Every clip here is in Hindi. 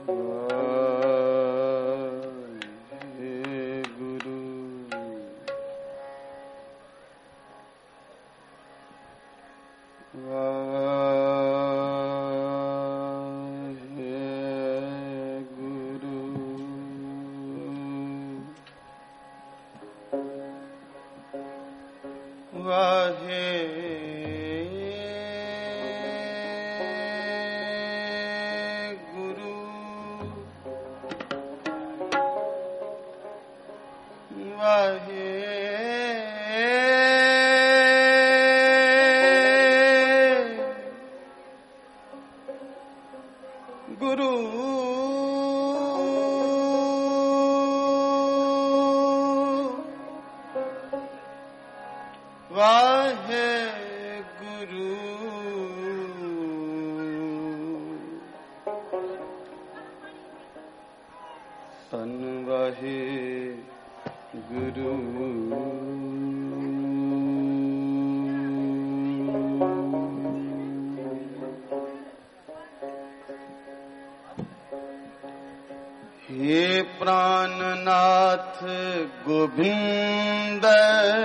हे प्राणनाथ गोविंद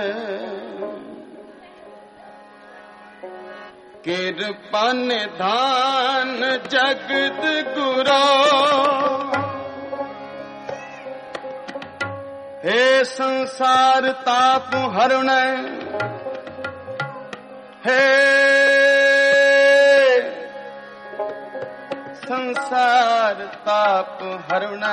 कृपा निधान जगत गुरो हे संसार ताप हरण हे संसार ताप हरण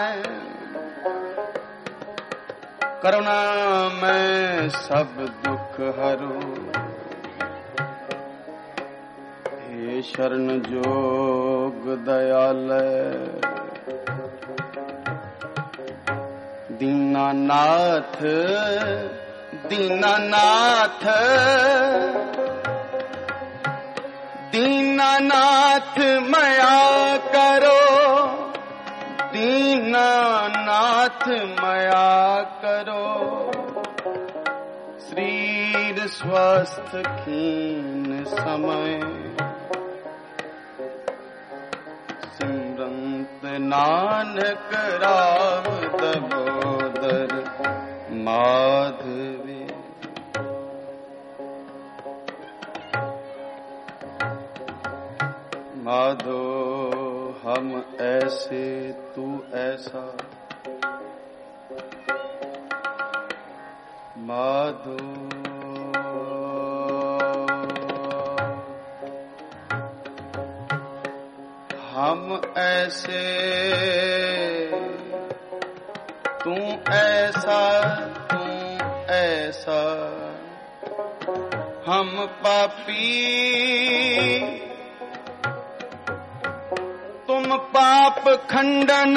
करुणा में सब दुख हरो हे शरण जोग दयालय दीनानाथ दीनानाथ दीनानाथ मया करो दीनानाथ मया करो शरीर स्वस्थ खीन समय सिमरंत नानक राम दामोदर माधवी माधो हम ऐसे तू ऐसा माधो हम ऐसे तू ऐसा हम पापी तुम पाप खंडन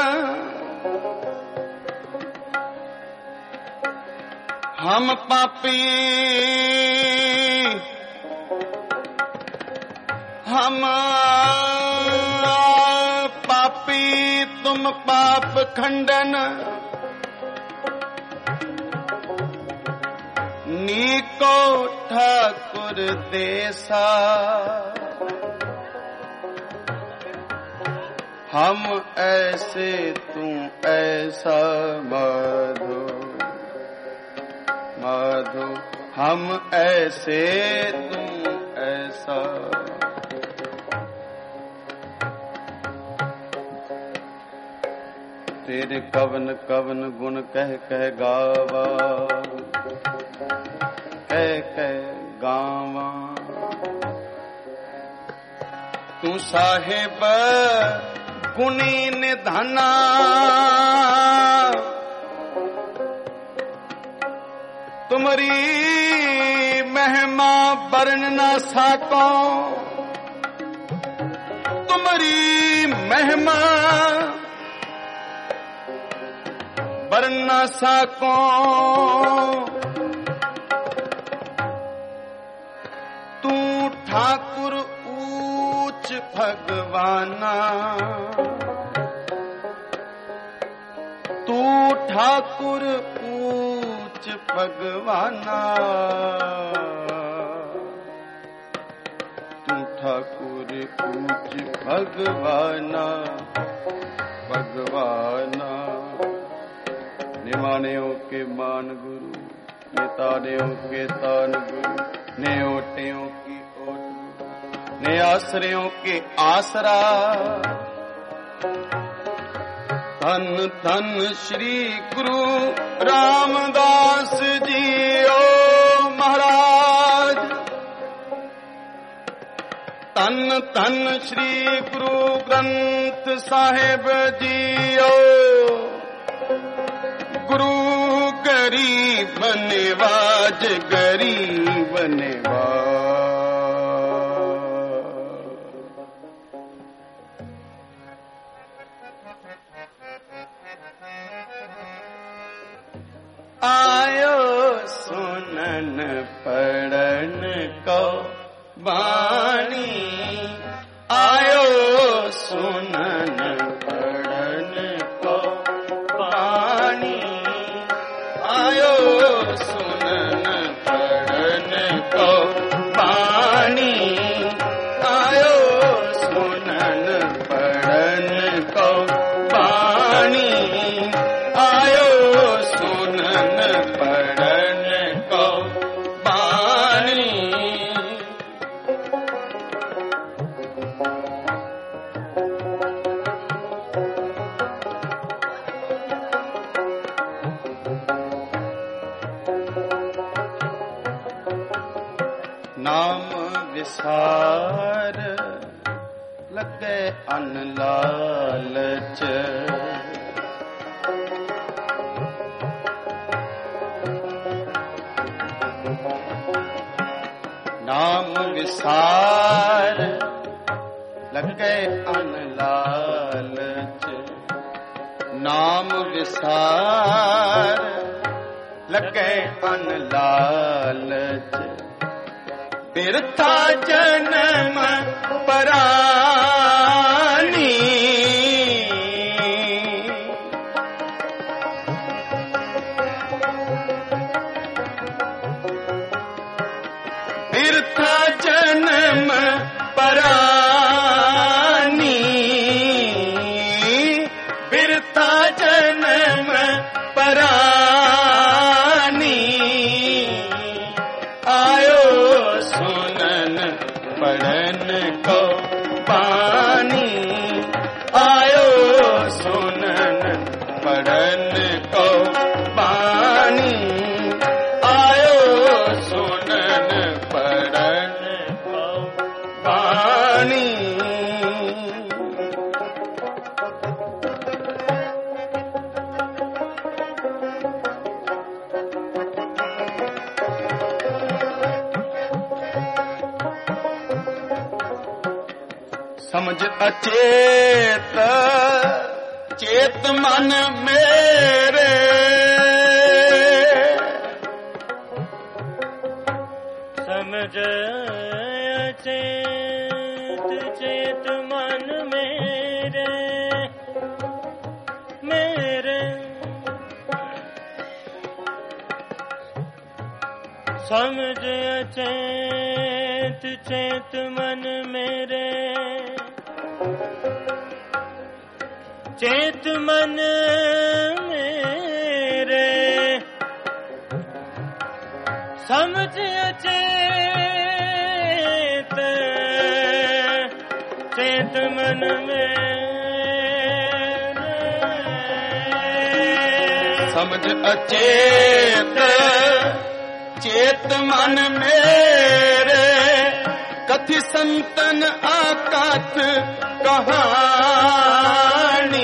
हम पापी हम पापी तुम पाप खंडन नीको ठाकुर देसा हम ऐसे तू ऐसा माधो माधो हम ऐसे तू ऐसा तेरे कवन कवन गुण कह कह गावा कह कह गावा तू साहिब गुणी निधना तुम्हारी महिमा वर्ण न सको तुम्हारी महिमा वर्ण न सको तू ठाकुर ऊंच भगवाना तू ठाकुर ऊंच भगवाना तू ठाकुर पूज भगवाना भगवाना। निमानियों के मान गुरु, नितानियों के तान गुरु, ने ओटियों की ओट गुरु, ने आश्रयों के आसरा। धन धन श्री गुरु रामदास जी ओ महाराज। धन धन श्री गुरु ग्रंथ साहिब जी ओ गुरु गरीब निवाज गरीब निवाज। आयो सुनन पढ़न को वाणी, आयो सुनन पढ़न को वाणी, आयो सुनन पढ़न को वाणी, आयो सुनन पढ़न को वाणी, आयो सुनन पढ़न को वाणी। नाम विसार लगे अन लालच, नाम विसार लगे अन लालच, नाम विसार लगे अन लालच। बिरथा जन्म परानी, बिरथा जन्म परानी, बिरथा जन्म परानी। आयो सुनन पढ़न को वाणी, आयो सुनन पढ़न को वाणी, आयो सुनन पढ़न को वाणी। समझ अचेत चेत मन मेरे, समझ अचेत चेत मन मेरे, मेरे समझ अचेत चेत मन मेरे, चेत मन मेरे समझ अचेत चेत मन मेरे, समझ अचेत चेत मन मेरे। कथि संतन आकथ कहानी,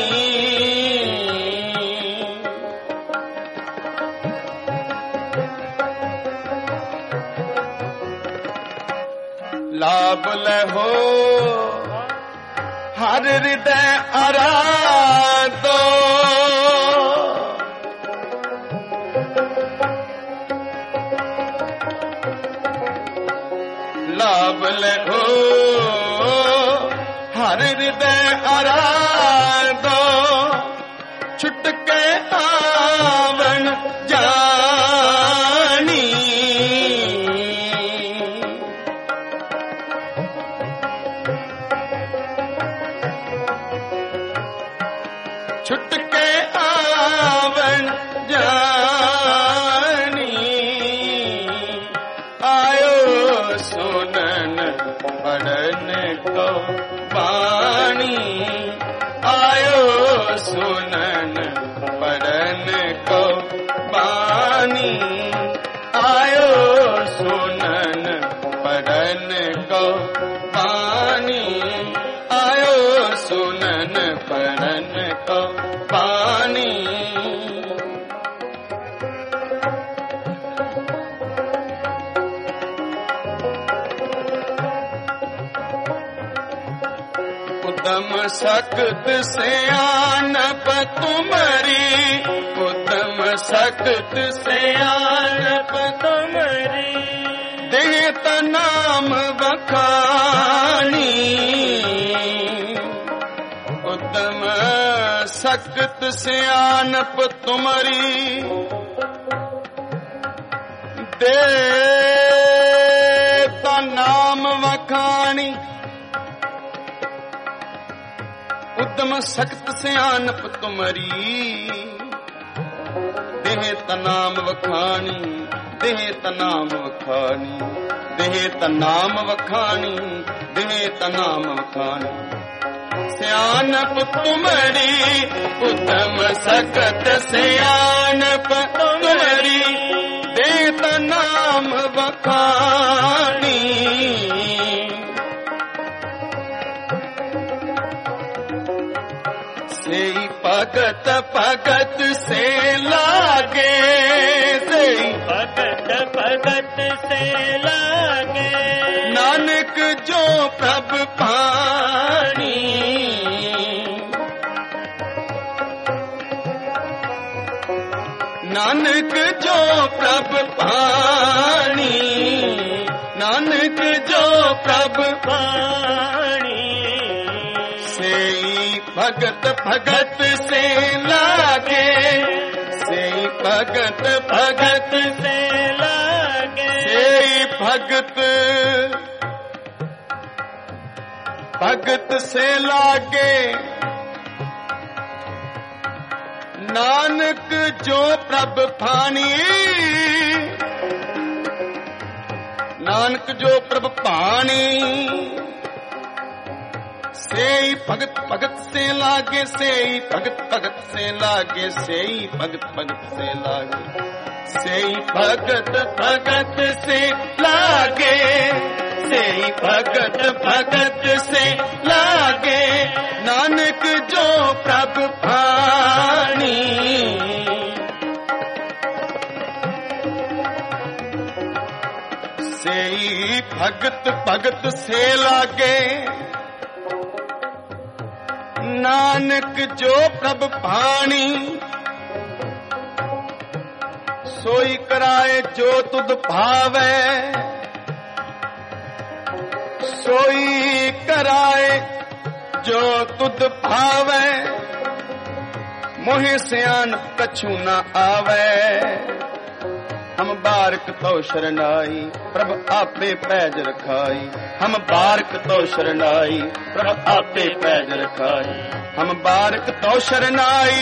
लाभ लहो हर हृदय आराधो, लाभ लहो हर हृदय आराधो। छुटके आवन जानी, सख्त सियानप तुम्हारी, उद्दम सख्त सियानप तुम्हारी, देत नाम बखानी, उद्दम सख्त सियानप तुम्हारी, देत नाम वखानी, उद्दम सख्त सियानप तुम्हारी, देत नाम वखानी, देत नाम वखानी, देत नाम वखानी, देत नाम वखानी, सियानप तुम्हारी, उद्दम सख्त सियानप तुम्हारी, देत नाम वखानी, सेई भगत भगत से लागे, सेई भगत भगत से लागे, नानक जो प्रभ पानी, नानक जो प्रभ पानी, नानक जो प्रभ पानी, सेई भगत भगत से लागे, सेई भगत भगत से लागे, सेई भगत भगत से लागे, नानक जो प्रभ पानी, नानक जो प्रभ पानी, सेई भगत भगत से लागे, सेई भगत भगत से लागे, सेई भगत भगत से लागे, सेई भगत भगत से लागे, सेई भगत भगत से लागे, नानक जो प्रभ पानी, सेई भगत भगत से लागे, नानक जो प्रभ पानी, सोई कराए जो तुद भावे, सोई कराए जो तुद भावे, मोहि सियान कछु न आवे, हम बारक तो शरणाई, प्रभ आपे पैज रखाई, हम बारक तो शरणाई, प्रभ आपे पैज रखाई, हम बारक तो शरणाई,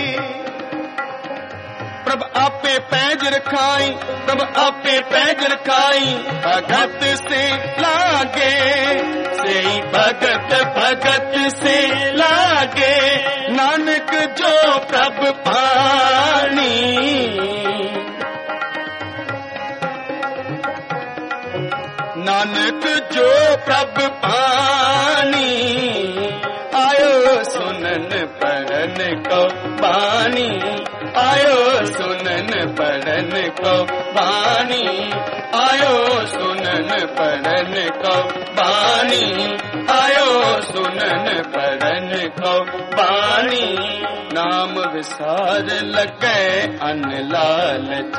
प्रभ आपे पैज रखाई, प्रभ आपे पैज रखाई, भगत से लागे, सेई भगत भगत से लागे, नानक जो प्रभ पानी, नानक जो प्रभ पानी, आयो सुनन पढ़न को बानी, आयो सुनन पढ़न को बानी, आयो सुनन पढ़न को बानी, आयो सुनन पढ़न को बानी, नाम विसार लगे अन लालच,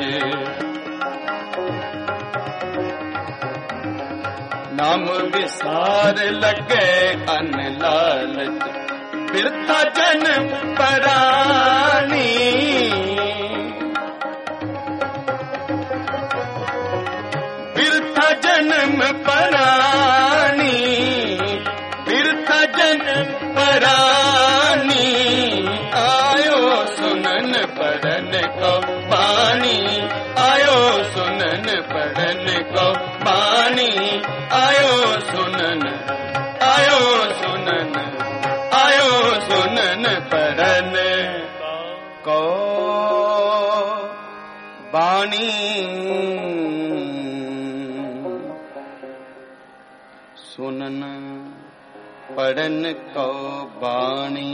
नाम विसार लगे अन लालच, बिरथा जन्म परानी, बिरथा जन्म परानी, बिरथा जन्म परानी, आयो सुनन पढ़न को बानी, आयो सुनन पढ़न को बानी, आयो सुनन, आयो सुनन, आयो सुनन पढ़न को बानी, सुनन पढ़न को बानी।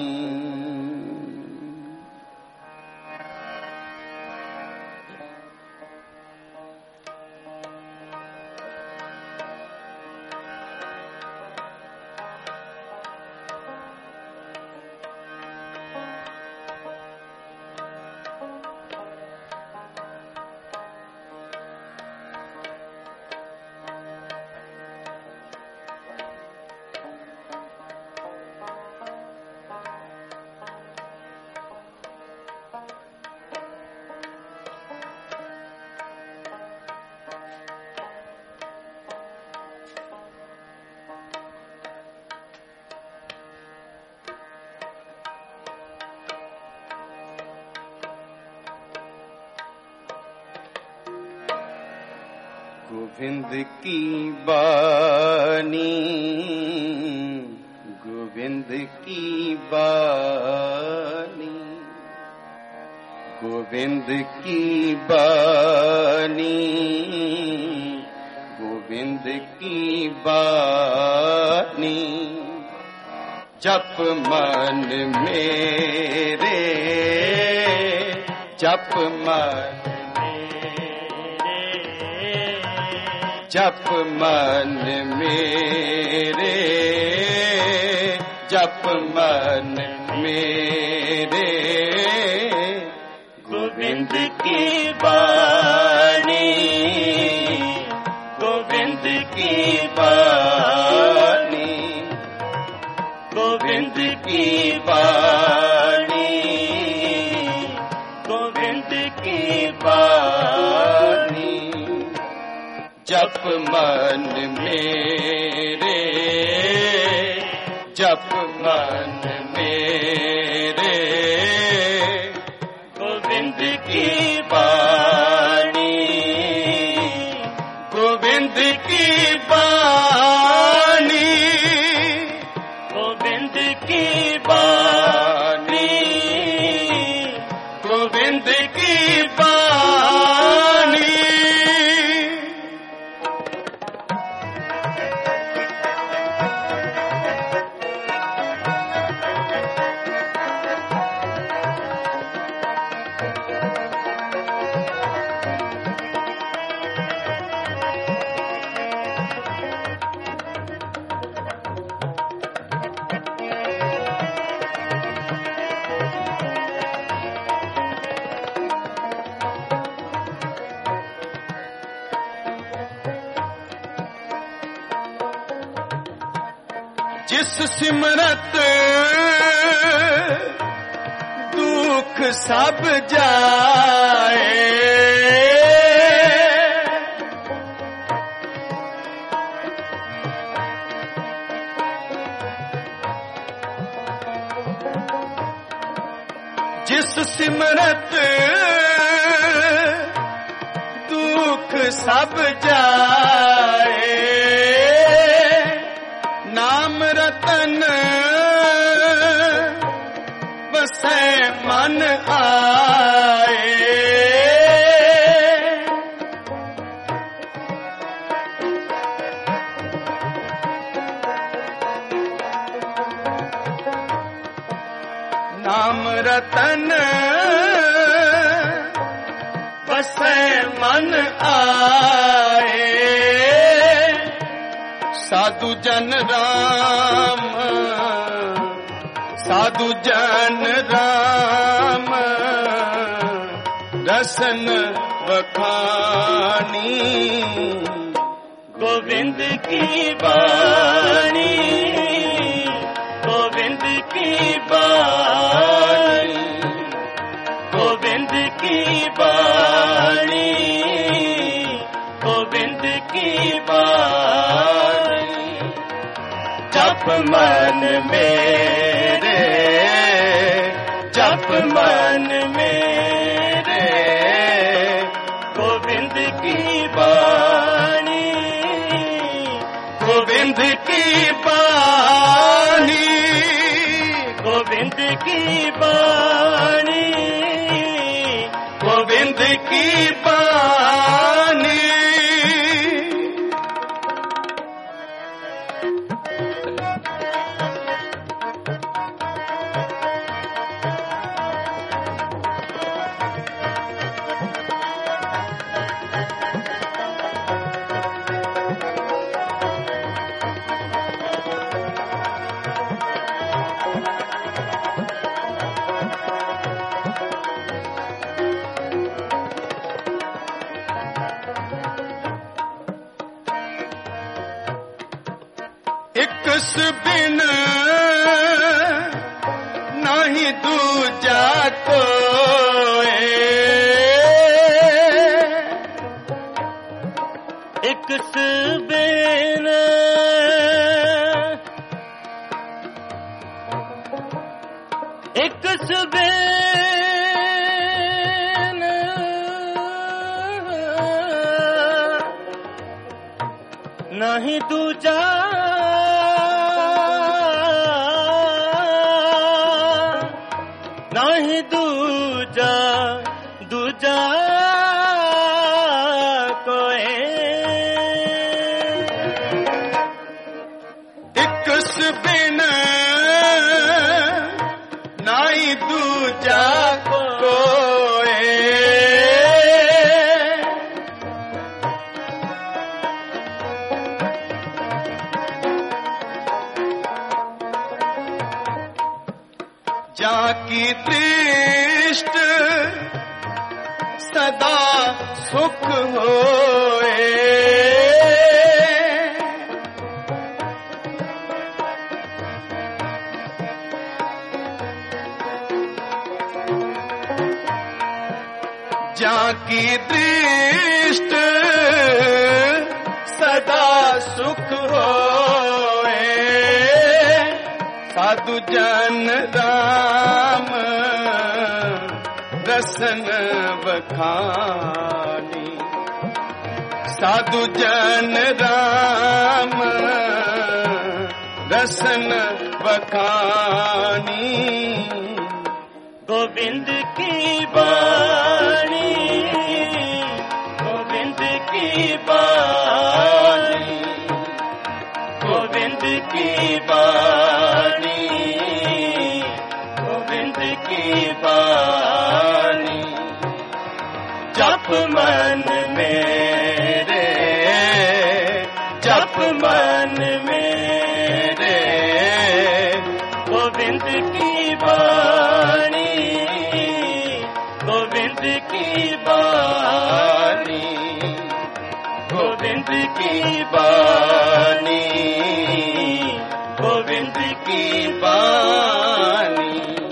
गोविंद की बानी, गोविंद की बानी, गोविंद की बानी, गोविंद की बानी। जप मन मेरे, जप मन जप मन मेरे, जप मन मेरे, गोविंद की बानी, गोविंद की बानी, गोविंद की बानी, गोविंद की बानी। जप मन मेरे, जप मन मेरे, गोविंद की बानी, गोविंद की बानी, गोविंद की बानी, गोविंद की बानी। जिस सिमरत दुख सब जाए, जिस सिमरत दुख सब जाए, नाम रतन बसे मन आए। नाम रतन बसे मन आए। साधु जन राम, साधु जन राम, रसन बखानी। गोविंद की बानी, गोविंद की बानी, गोविंद की बानी, गोविंद की बानी। जप मन मेरे, जप मन मेरे, गोविंद की बानी, गोविंद की बानी, गोविंद की बानी, गोविंद की बानी। इकस बिन नहीं दूजा कोई, इकस बिन इकस बिन नाही दूजा नाही दूजा दूजा कोई इकस बिन नाई दूजा कोई जाकी दृष्ट सदा सुख होए जाकी दृष्ट सदा सुख होए साधु जन राम रसन बखानी साधु जन राम रसन बखानी गोविंद की बाणी गोविंद की बाणी गोविंद की बाणी गोविंद की बाणी जप मन मेरे जप मन मेरे गोविंद की बाणी गोविंद की बाणी गोविंद की बाणी गोविंद की बाणी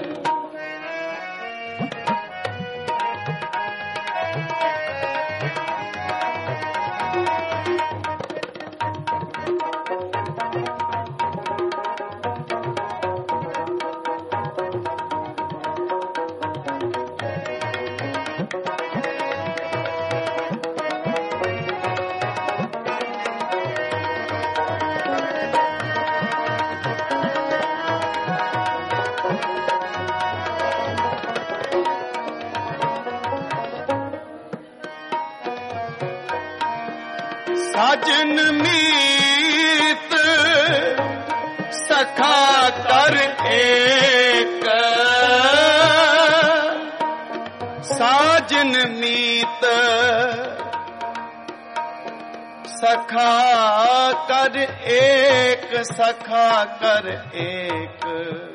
साजन मीत सखा कर एक साजन मीत सखा कर एक सखा कर एक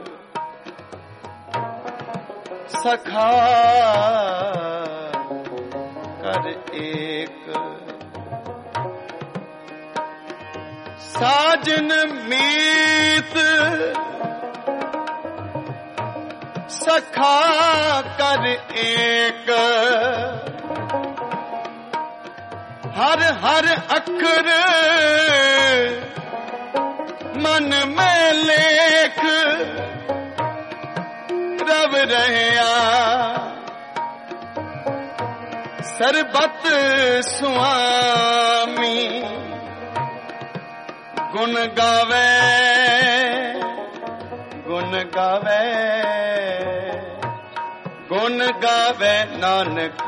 सखा कर एक साजन मीत सखा कर एक हर हर अखर मन में लेख रव रहया सरबत स्वामी गुण गावे गुण गावे गुण गावे नानक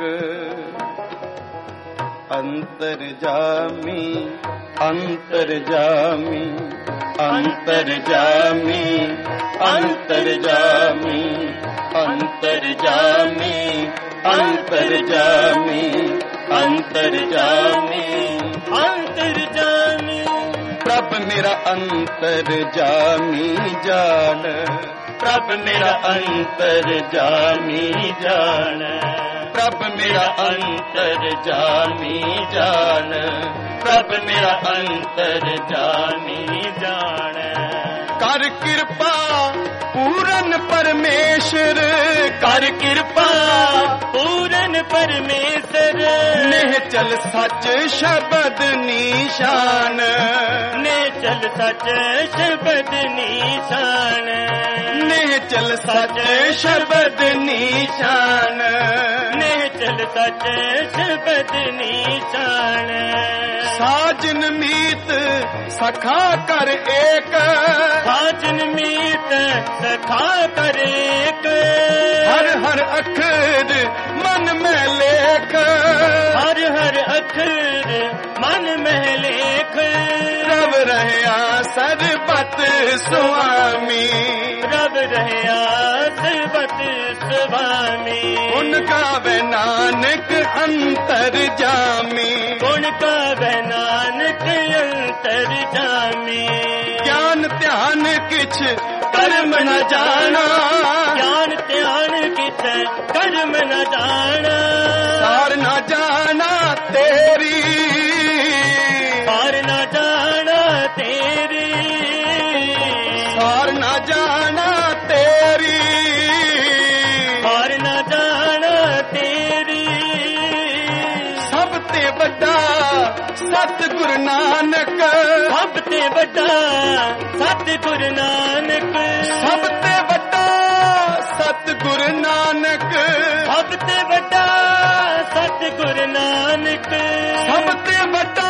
अंतर जामी अंतर जामी अंतर जामी अंतर जामी अंतर जामी अंतर जामी अंतर जामी अंतर जामी प्रभ मेरा अंतर जामी जान प्रभ मेरा अंतर जामी जान प्रभ मेरा अंतर जामी जान प्रभ मेरा अंतर जामी जान कर कृपा पूरन परमेश्वर कर कृपा पूरन परमेश्वर निश्चल सच शब्द निशान निश्चल सच शब्द निशान निश्चल सच शब्द निशान निश्चल अचल सच शब्द निशान साजन मीत सखा कर एक साजन मीत सखा कर एक हर हर अखर मन में लेख हर हर अखर मन में लेख रब रहया सरबत स्वामी रब रहया सरबत स्वामी उनका वे नानक अंतर जामी उनका वे नानक अंतर जामी ज्ञान ध्यान किछ कर्म न जाना ज्ञान ध्यान किछ कर्म न जाना सार न जाना तेरी सार न जाना तेरी सार न जाना तेरी सार न जाना तेरी सब ते बड़ा सतगुरु नानक सब ते बड़ा सतगुरु नानक सब ते बड़ा सतगुरु नानक सब ते बड़ा सतगुरु नानक सब ते बड़ा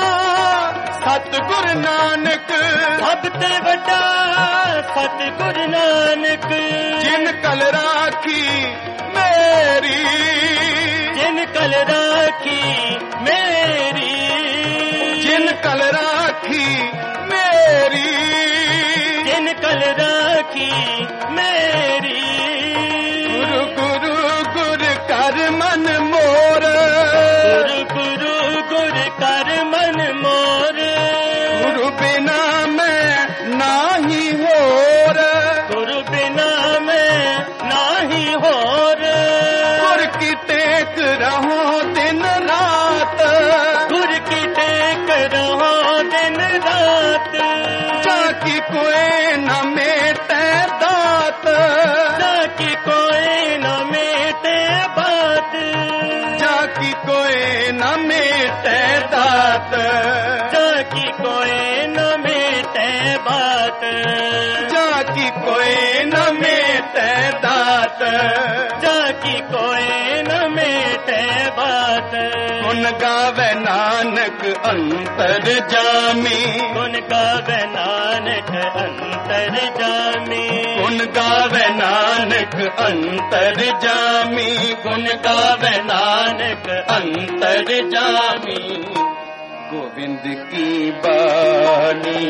सतगुरु नानक सब ते बड़ा सतगुरु नानक जिन कल राखी मेरी जिन कल राखी मेरी जिन कल राखी मेरी जिन कल राखी मेरी गुरु गुरु गुरु कर मन मोर गुरु गुरु गुरु कर मन मोर गुरु बिना मैं नाही होर गुरु बिना मैं नाही होर गुर की टेक रहो दिन रात गुर की टेक रहो दिन रात जाकी कोई न मेटे दात जाकी कोई न मेटे बात जाकी कोई न मेटे दात जाकी कोई न मेटे बात जाकी कोई न मेटे दात जाकी कोई न मेटे बात गुन गावे नानक अंतर जामी गुण गावे नानक अंतर जामी गुन गावे नानक अंतर जामी गुन गावे नानक अंतर जामी गोविंद की बानी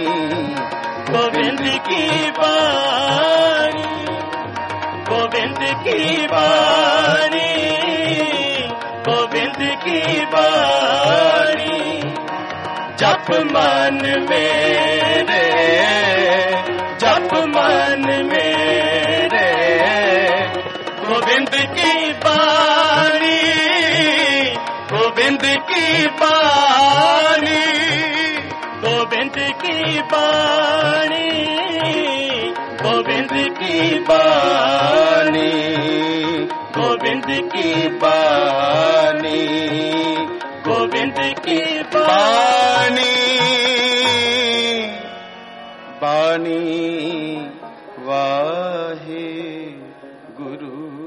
गोविंद की बानी गोविंद की बानी गोविंद की बानी जप मन मेरे जप मन मेरे गोविंद की बानी गोविंद की बानी गोविंद की बानी गोविंद की बानी गोविंद की बानी गोविंद की बानी बानी वाहे गुरु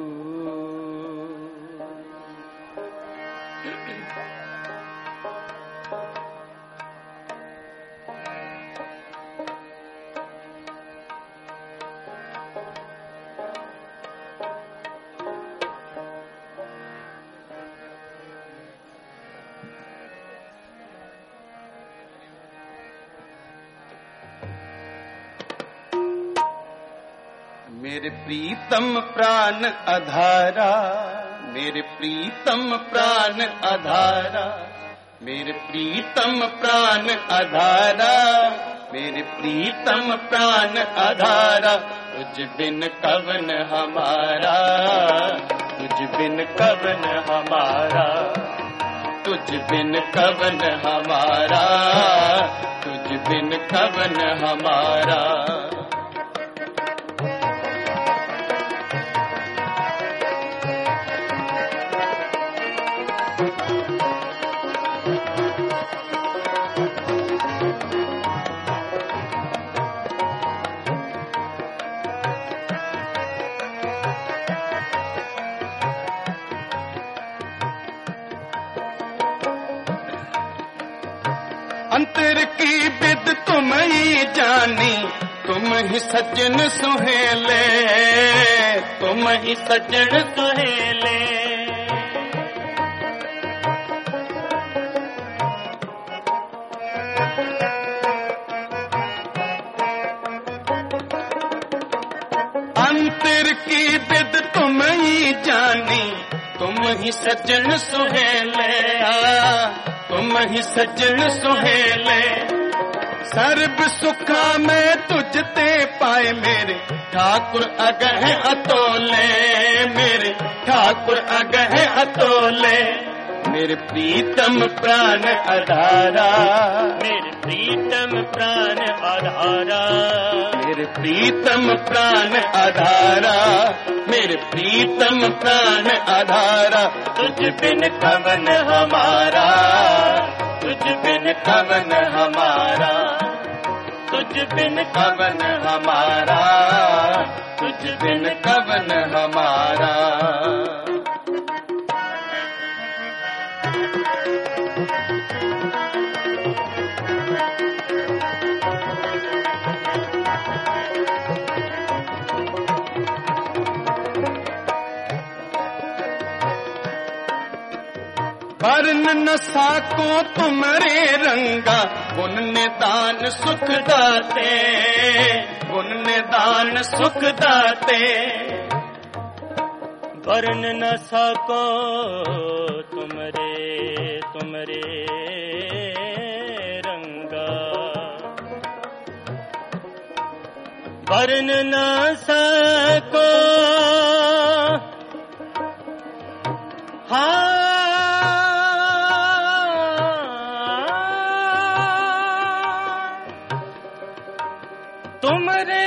मेरे प्रीतम प्राण आधारा मेरे प्रीतम प्राण आधारा मेरे प्रीतम प्राण आधारा मेरे प्रीतम प्राण आधारा तुझ बिन कवन हमारा तुझ बिन कवन हमारा तुझ बिन कवन हमारा तुझ बिन कवन हमारा अंतर की बिद तुम ही जानी, तुम ही सज्जन सुहेले, तुम ही सज्जन सुहेले। अंतर की बिद तुम ही जानी, तुम ही सज्जन सुहेले, तुम ही सज्जन सुहेले। सर्ब सुखा में तुझते पाए मेरे ठाकुर अगह अतोले, मेरे ठाकुर अगह अतोले। मेरे प्रीतम प्राण आधारा, मेरे प्रीतम प्राण आधारा, मेरे प्रीतम प्राण आधारा, मेरे प्रीतम प्राण आधारा। तुझ बिन कवन हमारा, तुझ बिन कवन हमारा, तुझ बिन कवन हमारा, तुझ बिन कवन हमारा। वर्ण न साको तुम्हारे रंगा, गुण निदान सुख दाते, गुण निदान सुख दाते। वर्ण न सको तुमरे, तुमरे रंगा, वर्ण न सको हाँ तुमरे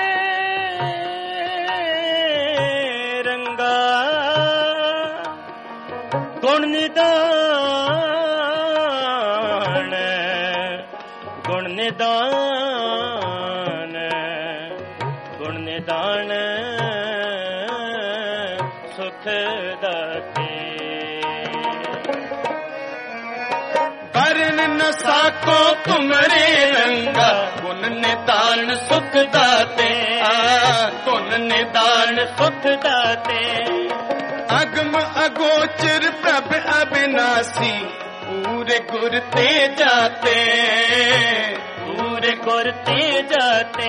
रंगा। गुण निदान, गुण निदान, गुण निदान सुख दाते। वर्ण न साको तुम्हारे रंगा, गुण निदान सुख दाते, गुण निदान सुख दाते। अगम अगोचर प्रभ अविनाशी, पूरे गुर ते जाते, पूरे गुर ते जाते।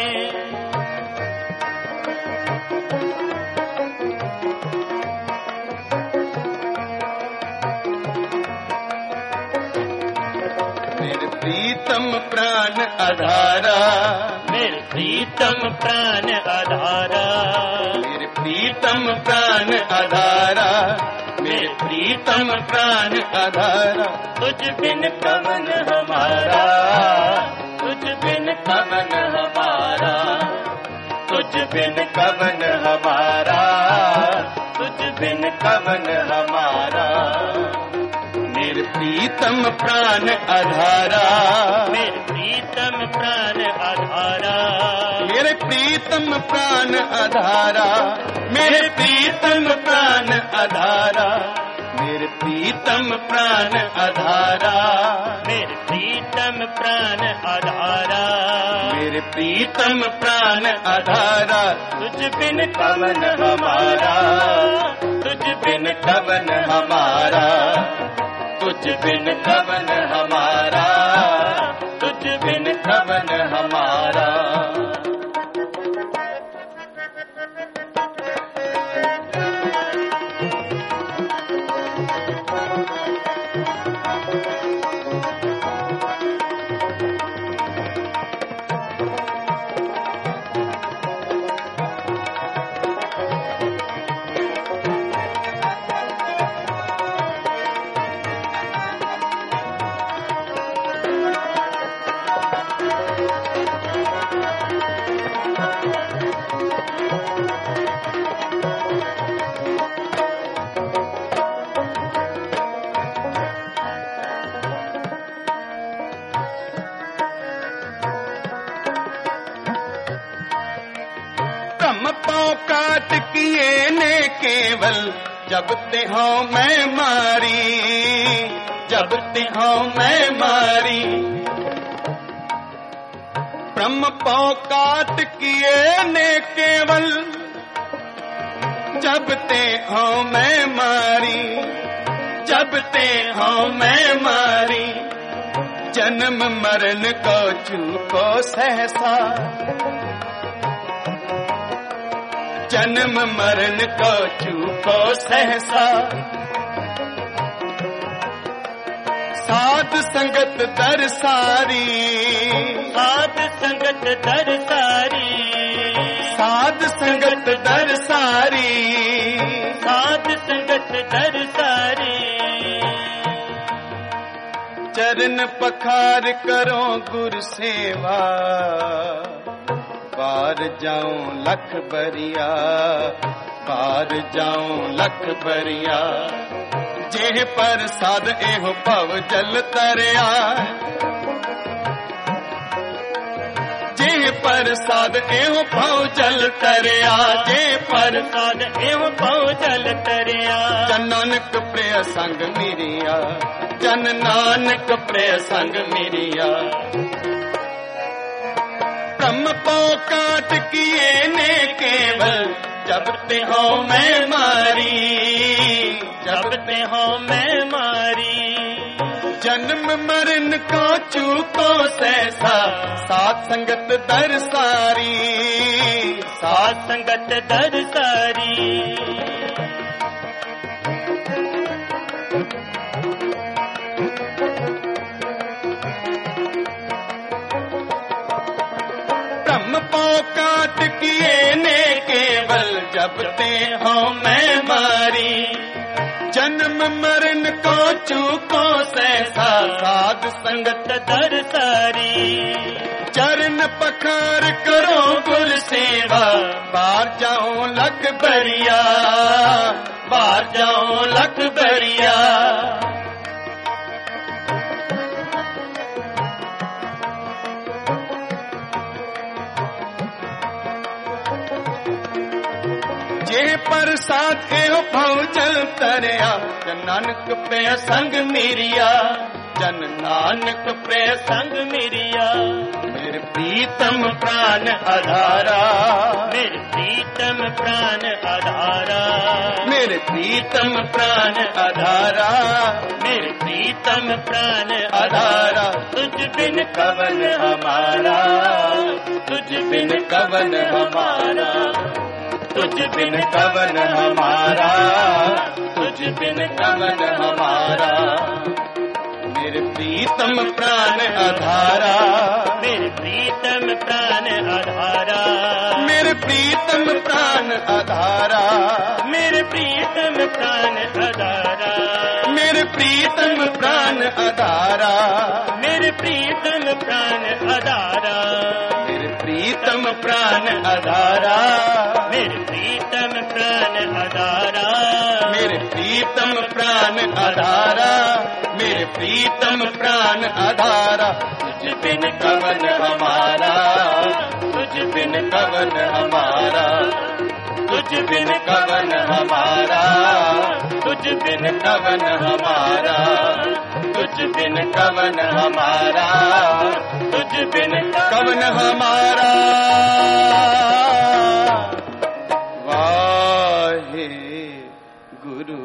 मेरे प्रीतम प्राण आधारा, मेरे प्रीतम प्राण आधारा, मेरे प्रीतम प्राण आधारा, मेरे प्रीतम प्राण आधारा। तुझ बिन कवन हमारा, तुझ बिन कवन हमारा, तुझ बिन कवन हमारा, तुझ बिन कवन हमारा। मेरे प्रीतम प्राण आधारा, मेरे प्रीतम प्राण आधारा, मेरे प्रीतम प्राण आधारा, मेरे प्रीतम प्राण आधारा, मेरे प्रीतम प्राण आधारा, मेरे प्रीतम प्राण आधारा, मेरे प्रीतम प्राण आधारा। तुझ बिन कवन हमारा, तुझ बिन कवन हमारा, तुझ बिन कवन हमारा, तुझ बिन कवन हमारा। काट किए ने केवल, जब ते हो मैं मारी, जब ते हो मैं मारी। ब्रह्म पौ काट किए ने केवल, जब ते हो मैं मारी, जब ते हो मैं मारी। जन्म मरण को चूको सहसा, जन्म मरण को चूको सहसा। साध संगत दर सारी, साध संगत दर सारी, साध संगत दर सारी, साध संगत दर सारी। चरण पखार करो गुर सेवा, बार जाऊं लख बरिया, बार जाऊं लख बरिया। जेह पर साध एहो भव जल तरिया, जेह पर साध एहो भव जल तरिया, जेह पर साध एहो भव जल तरिया। जन नानक प्रिय संग मिरिया, जन नानक प्रिय संग मिरिया। ब्रह्म पौ काट किए ने केवल, जब ते हो मैं मारी, जब ते हो मैं मारी। जन्म मरण को चूको सहसा, साथ संगत दर सारी, साथ संगत दर सारी। ब्रह्म पौ काट किए ने केवल, जब ते हो मैं मारी। जन्म मरण को चूको सहसा, साध संगत दर सारी। चरण पखार करो गुर सेवा, बार जाऊं लख बरिया, बार जाऊं लख बरिया। जे पर साथ एहो भव जल तरिया, जन नानक प्रिय संग मिरिया, जन नानक प्रिय संग मिरिया। मेरे प्रीतम प्राण आधारा, मेरे प्रीतम प्राण आधारा, मेरे प्रीतम प्राण आधारा, मेरे प्रीतम प्राण आधारा। तुझ बिन कवन हमारा, तुझ बिन कवन हमारा, तुझ बिन कवन हमारा, तुझ बिन कवन हमारा। मेरे प्रीतम प्राण आधारा, मेरे प्रीतम प्राण आधारा, मेरे प्रीतम प्राण आधारा, मेरे प्रीतम प्राण आधारा, मेरे प्रीतम प्राण आधारा, मेरे प्रीतम प्राण आधारा, मेरे प्रीतम प्राण आधारा, मेरे प्रीतम प्राण आधारा, मेरे प्रीतम प्राण आधारा, मेरे प्रीतम प्राण आधारा। तुझ बिन कवन हमारा, तुझ बिन कवन हमारा, तुझ बिन कवन हमारा, तुझ बिन कवन हमारा, तुझ बिन कवन हमारा, तुझ बिन कवन हमारा। वाहे गुरु।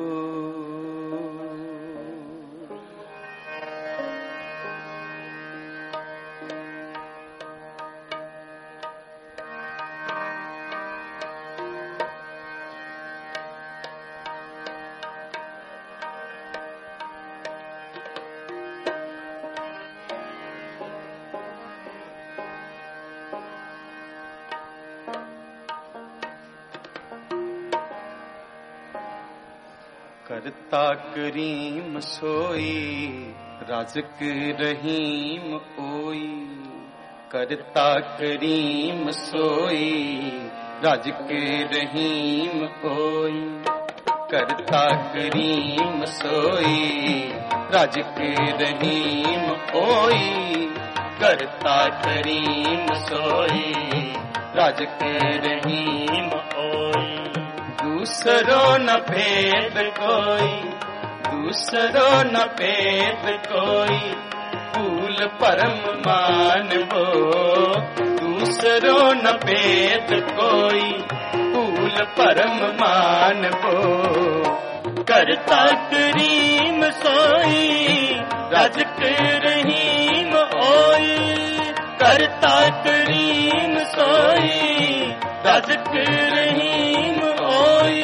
करता करीम सोई, राज़िक रहीम ओई। करता करीम सोई, राज़िक रहीम ओई। करता करीम सोई, राज़िक रहीम ओई। करता करीम सोई, राज़िक रहीम ओई। दूसरो न भेद कोई, दूसरो न भेद कोई। फूल परम मानबो, दूसरो न भेद कोई, फूल परम मानबो। करता करीम सोई, रज़्क़ रहीम ओई, करता करीम सोई, रज़्क़ रहीम ओई।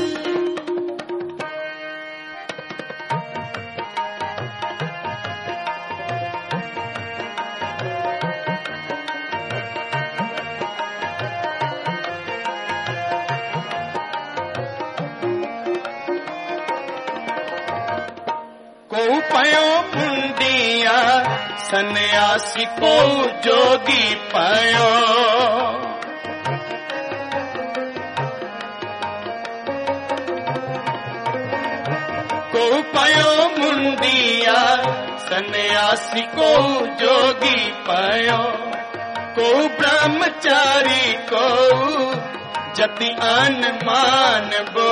को पयो मुंडिया सन्यासी को जोगी पयो, को पयो मुंडिया सन्यासी को जोगी पयो, को ब्रह्मचारी को जति अन मानबो,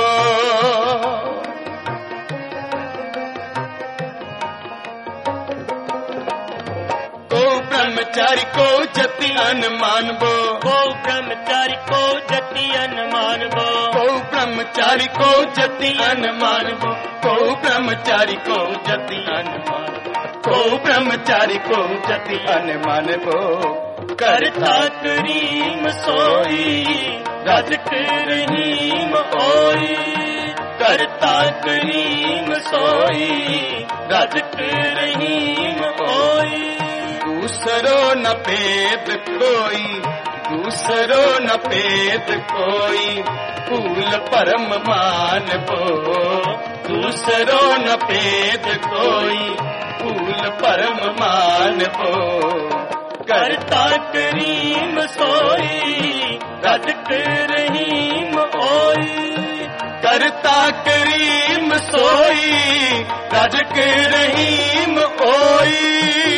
ब्रह्मचारी को जति अन मानबो, को ब्रह्मचारी को जति अन मानबो, को ब्रह्मचारी को जति अन मानबो, को ब्रह्मचारी को जति अन मानबो, को ब्रह्मचारी को जति अन मानबो। करता करीम सोई, रज़्क़ रहीम ओई, करता करीम सोई, रज़्क़ रहीम ओई। दूसरो न भेद कोई, दूसरो न भेद कोई, फूल परम मानबो, दूसरो न भेद कोई, फूल परम मानबो। करता करीम सोई, रज़्क़ रहीम ओई, करता करीम सोई, रज़्क़ रहीम ओई।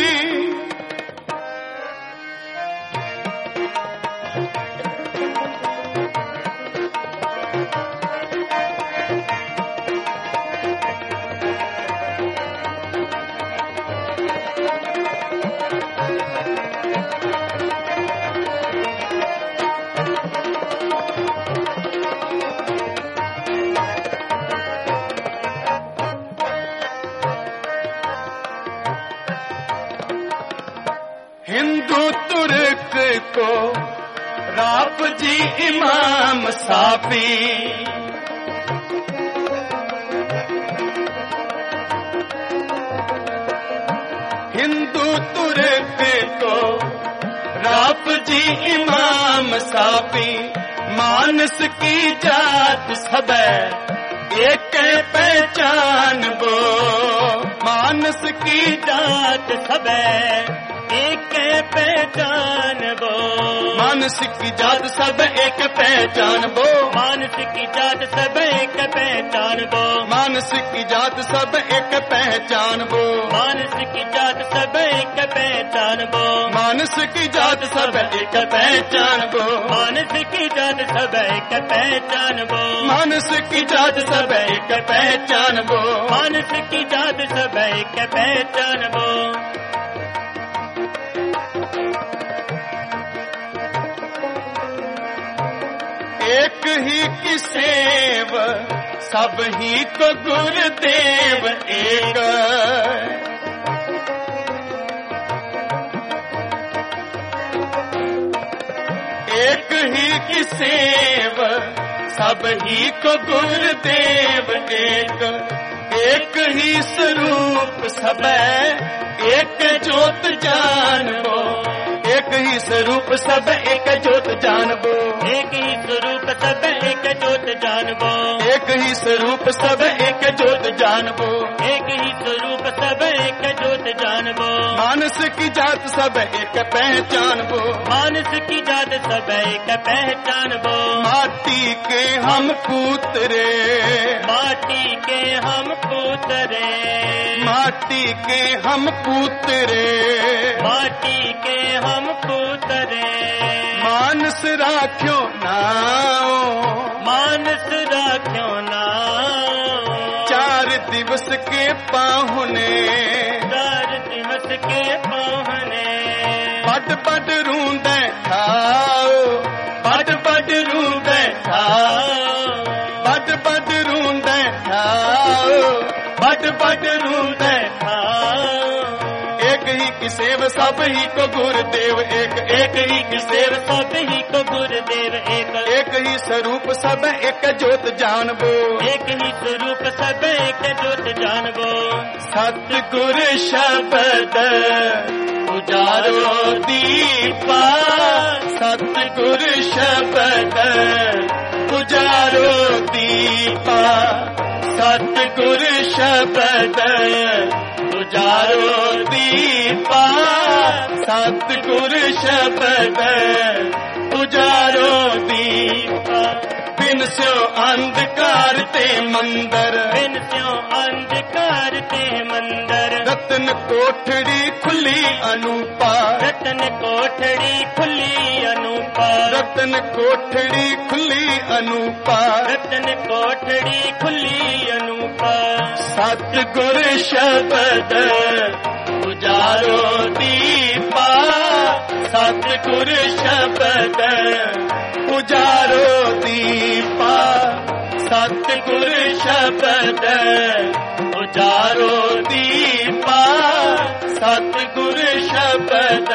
हिंदू तुर्क को राफ जी इमाम साफी, हिंदू तुर्क को राफ जी इमाम साफी, मानस की जात सब एक पहचान बो, मानस की जात सब एक पहचान बो, मानस की जात सब एक पहचान बो, मानस की जात सब एक पहचान बो, मानस की जात सब एक पहचान बो, मानस की जात सब एक पहचान बो, मानस की जात सब एक पहचान बो, मानस की जात सब एक पहचान बो, मानस की जात सब एक पहचान बो, मानस की जात सब एक पहचान बो। एक ही की सेव सब ही को गुरुदेव एक, एक ही की सेव सब ही को गुरुदेव एक, एक ही स्वरूप सब एक ज्योत जानबो, एक ही स्वरूप सब एक ज्योत जानबो, एक ही स्वरूप सब एक ज्योत जानबो, एक ही स्वरूप सब एक ज्योत जानबो, एक ही स्वरूप सब एक ज्योत जानबो, मानस की जात सब एक पहचानबो, मानस की जात सब एक पहचानबो, माटी के हम पुतरे, माटी के हम पुतरे, माटी के हम पुतरे, माटी के हम पुतरे, मानस राख्यो नाओ, मानस राख्यो नाओ, 4 दिवस के पाहुने, 4 दिवस हंस के पाहने बड़ बड़ रूंदे खाओ बड़ बड़ रूंदे खाओ बड़ बड़ रूंदे खाओ बड़ बड़ रूंदे खाओ एक ही की सेव सब ही को गुरुदेव एक एक ही की सेव सब ही को गुरुदेव एक ही स्वरूप सब एक जोत जानबो एक ही स्वरूप सब एक जोत जानबो सतगुर शब्द उजारो दीपा सतगुर शब्द उजारो दीपा सतगुर शब्द उजारो दीपा सतगुर शब्द उजारो दीपा बिन स्यो अंधकार ते मंदर बिन स्यो अंधकार ते मंदर रतन कोठड़ी खुली अनूपा रतन कोठड़ी खुली अनूपा रतन कोठड़ी खुली अनूपा रतन कोठड़ी खुली अनूपा सतगुर शब्द उजारो दीपा सतगुर शब्द उजारो दीपा सतगुर शब्द उजारो दीपा सतगुर शब्द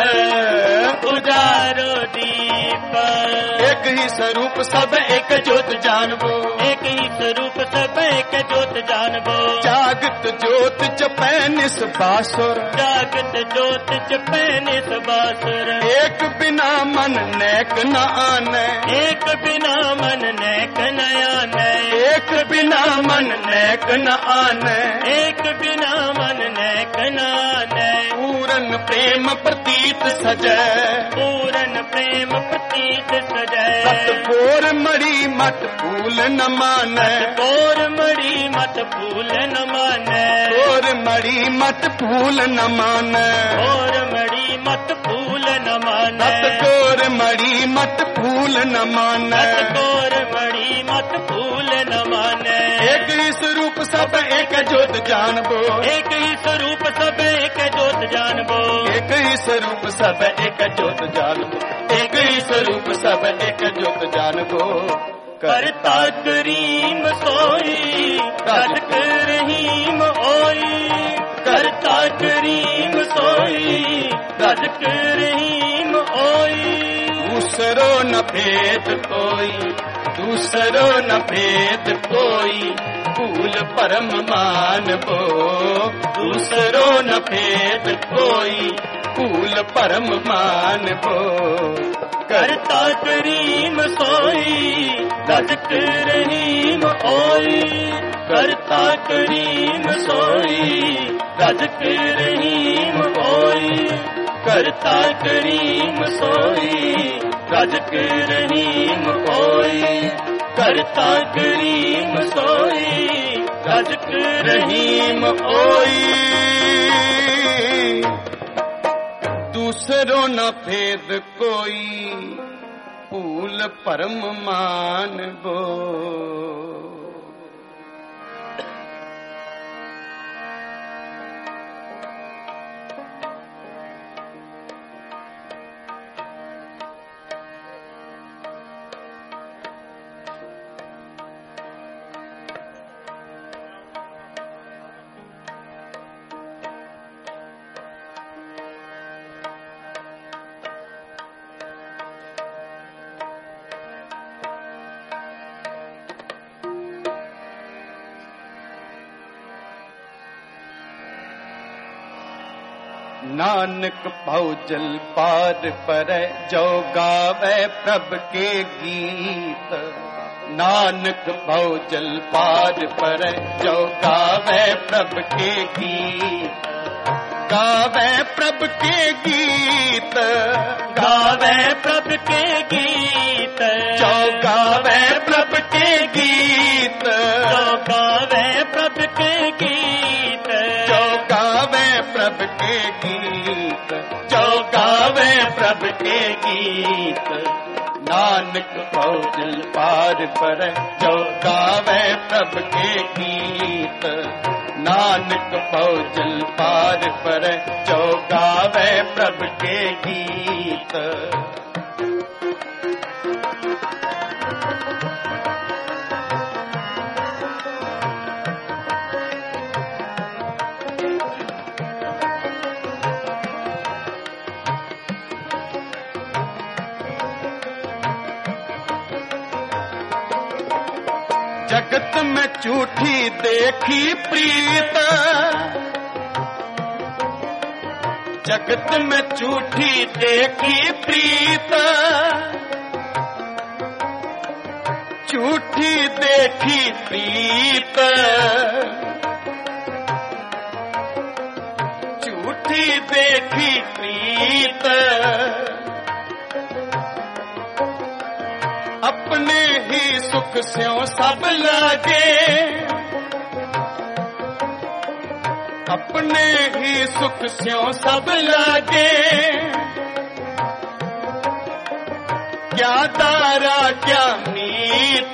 उजारो दीपा एक ही स्वरूप सब एक जोत जानबो एक ही स्वरूप सब एक जोत जानबो जागत जोत जपै निस बासुर जागत जोत जपै निस बासुर एक बिना मन नेक न आने एक बिना मन नेक न आने एक बिना मन नेक न आने एक बिना मन नेक न आने पूरन प्रेम प्रतीत सजै पूरन प्रेम प्रतीत सजै सतगुर मड़ी मत फूल न माने गोर मड़ी मत फूल न माने गोर मड़ी मत फूल न माने गोर मड़ी मत फूल न माने सतगुर मड़ी मत फूल न माने गोर मड़ी मत फूल न माने एक ही स्वरूप सब एक जोत जानबो एक ही स्वरूप सब एक जोत जानबो एक ही स्वरूप सब एक जोत जानबो एक ही स्वरूप सब एक जोत जानबो करता करीम सोई करत रहीम ओई करता करीम सोई करत रहीम ओई दूसरो न भेद कोई दूसरो न भेद कोई फूल परम मानबो दूसरो न भेद कोई फूल परम मानबो करता करीम सोई रज़क रहीम ओई करता करीम सोई रज़क रहीम ओई करता करीम सोई रज़क रहीम ओई करता करीम सोई रज़क रहीम ओई दूसरो न भेद कोई फूल परम मानबो नानक भौजल पार पर जो गावे प्रभ के गीत नानक भौजल पार पर जो गावे प्रभ के गीत गावे प्रभ के गीत गावे प्रभ के गीत जो गावे प्रभ के गीत जो गावे प्रभ के गीत जो गावे प्रभ के गीत जो गावे प्रभ के गीत नानक भौजल पार पर जो गावे प्रभ के गीत नानक भौजल पार पर जो गावे प्रभु के गीत। जगत में झूठी देखी प्रीत, जगत में झूठी देखी प्रीत, झूठी देखी प्रीत, झूठी देखी प्रीत, अपने ही सुख स्यों सब लागे, अपने ही सुख स्यों सब लागे, क्या दारा क्या मीत,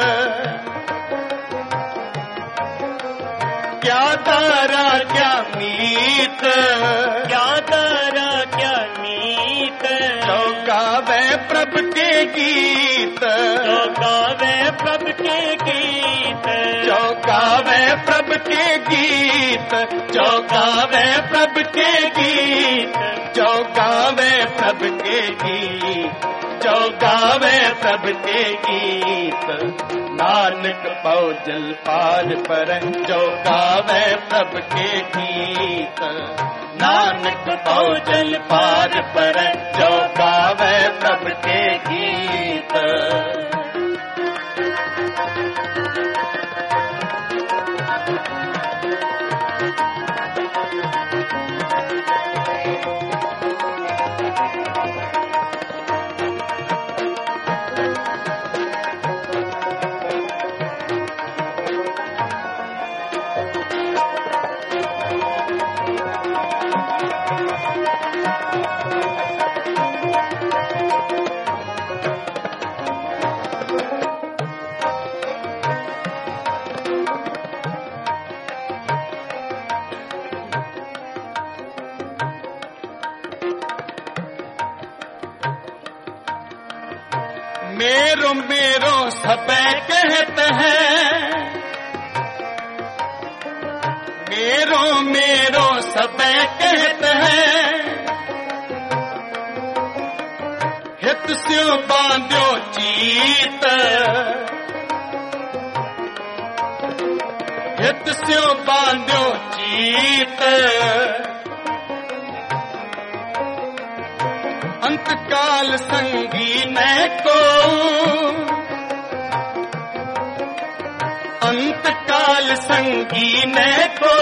क्या दारा क्या मीत, क्या दारा क्या मीत, जो गावे प्रभु के गीत, जो गावे प्रभु के गीत, जो गावे प्रभु के गीत, जो गावे प्रभु के गीत, जो गावे प्रभु के गीत, जो गावे प्रभु के गीत। नानक भौजल पार पर जो गावे प्रभु के गीत, नानक भौजल पार पर जो गावे प्रभु के गीत। मेरो मेरो सब कहते हैं, मेरो मेरो सब कहते हैं, हित स्यों बांध्यो चीत, हित स्यों बांध्यो चीत, अंतकाल संगी न को, अंतकाल संगी न को,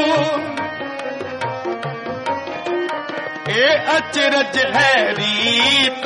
ए अचरज है रीत,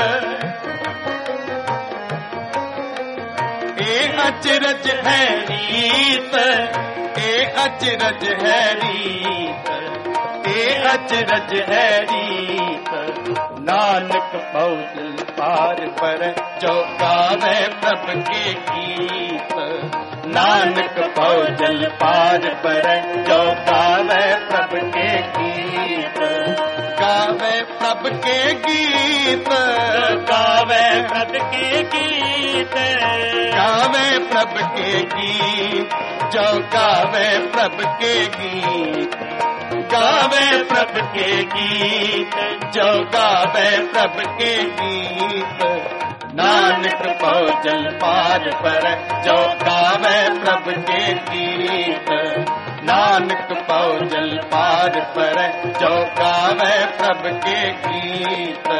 ए अचरज है रीत, ए अचरज है रीत, ए अचरज है रीत। नानक भौजल पार पर जो गावे प्रभु के गीत, नानक भौजल पार पर जो गावे प्रभु के गीत, गावे प्रभु के गीत, गावे प्रभु के गीत, गावे प्रभु के गीत, जो गावे प्रभु के गीत, गावे प्रभु के गीत, जो गावे प्रभु के गीत। नानक भौजल पार पर जो गावे प्रभु के गीत, नानक भौजल पार पर जो गावे प्रभु के गीत।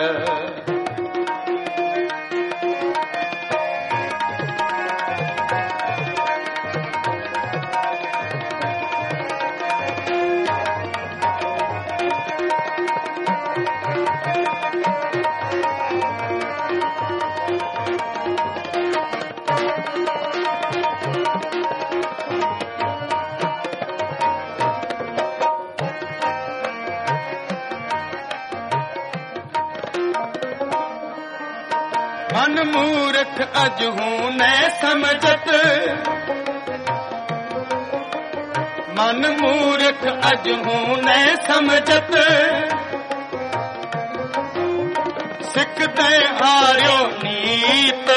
मन मूर्ख अजहू न समझत, ਮਨ ਮੂਰਖ ਅਜਹੂ ਨੈ ਸਮਝਤ, ਸਿੱਖਦੇ ਹਾਰਿਓ ਨੀਤ।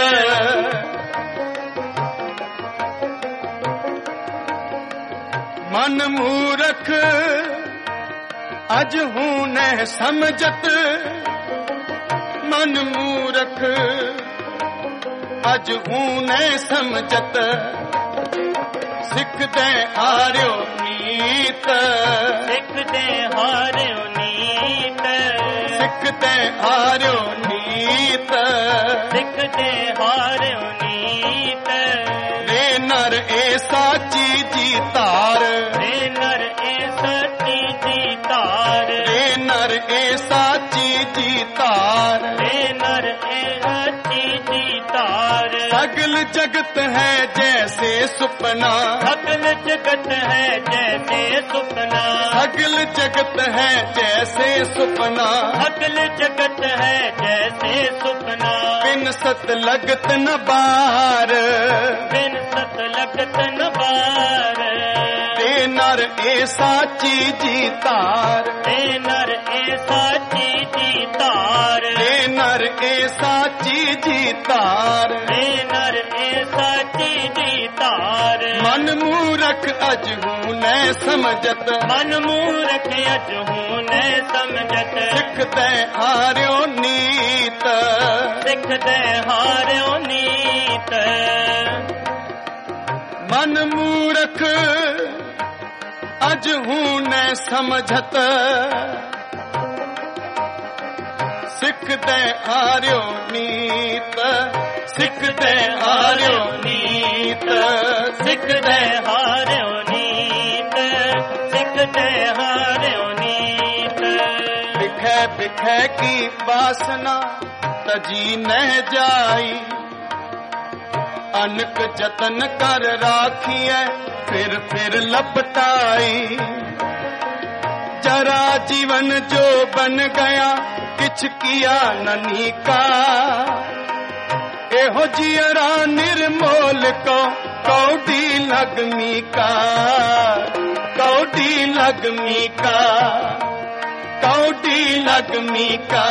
ਮਨ ਮੂਰਖ ਅਜਹੂ ਨੈ ਸਮਝਤ, ਮਨ ਮੂਰਖ ਅਜਹੂ ਨੈ ਸਮਝਤ, ਸਿੱਖਦੇ ਹਾਰਿਓ ਨੀਤ। ਸਿੱਖਦੇ ਹਾਰਿਓ ਨੀਤ, ਸਿੱਖਦੇ ਹਾਰਿਓ ਨੀਤ, ਸਿੱਖਦੇ ਹਾਰਿਓ ਨੀਤ। ਰੇ ਨਰ ਏ ਸਾਚੀ ਜੀ ਧਾਰ, ਰੇ ਨਰ ਏ ਸੱਚੀ ਜੀ ਧਾਰ, ਰੇ ਨਰ ਏ ਸਾਚੀ ਜੀ ਧਾਰ। ਰੇ ਨਰ ਏ ਸੱਚੀ ਜੀ ਧਾਰ। ਸਗਲ ਜਗਤ ਹੈ ਜੈਸੇ ਸੁਪਨਾ, ਸਗਲ ਜਗਤ ਹੈ ਜੈਸੇ ਸੁਪਨਾ, ਸਗਲ ਜਗਤ ਹੈ ਜੈਸੇ ਸੁਪਨਾ। ਸਗਲ ਜਗਤ ਹੈ ਜੈਸੇ ਸੁਪਨਾ। ਬਿਨ ਸਤ ਲਗਤ ਨ ਬਾਰ, ਬਿਨ ਸਤ ਲਗਤ ਨ ਬਾਰ। ਰੇ ਨਰ ਏ ਸਾਚੀ ਜੀ ਧਾਰ, ਰੇ ਨਰ ਏ ਸਾਚੀ ਜੀ ਧਾਰ, ਰੇ ਨਰ ਏ ਸਾਚੀ ਜੀ ਧਾਰ। ਰੇ ਨਰ ਏ ਸਾਚੀ ਜੀ ਧਾਰ। ਮਨ ਮੂਰਖ ਅਜਹੂ ਨੈ ਸਮਝਤ, ਮਨ ਮੂਰਖ ਅਜਹੂ ਨੈ ਸਮਝਤ, ਸਿੱਖਦੇ ਹਾਰਿਓ ਨੀਤ। ਸਿੱਖਦੇ ਹਾਰਿਓ ਨੀਤ। ਮਨ ਮੂਰਖ ਅਜਹੂ ਨੈ ਸਮਝਤ, ਸਿੱਖਦੇ ਹਾਰਿਓ ਨੀਤ। ਸਿੱਖਦੇ ਹਾਰਿਓ ਨੀਤ, ਸਿੱਖਦੇ ਹਾਰਿਓ ਨੀਤ, ਸਿੱਖਦੇ ਹਾਰਿਓ ਨੀਤ। ਬਿਖੈ ਬਿਖੈ ਕੀ ਵਾਸਨਾ ਤਜੀ ਨਹਿ ਜਾਈ, ਅਨਕ ਜਤਨ ਕਰ ਰਾਖੀਐ ਫਿਰ ਲਪਟਾਈ। ਜਰਾ ਜੀਵਨ ਜੋ ਬਨ ਗਿਆ ਕਿਛ ਕੀਆ ਨਨੀਕਾ, ਇਹੋ ਜਿयरा ਨਿਰਮੋਲ ਕੋ ਕੌਡੀ ਲਗਮੀ ਕਾ, ਕੌਡੀ ਲਗਮੀ ਕਾ, ਕੌਡੀ ਲਗਮੀ ਕਾ,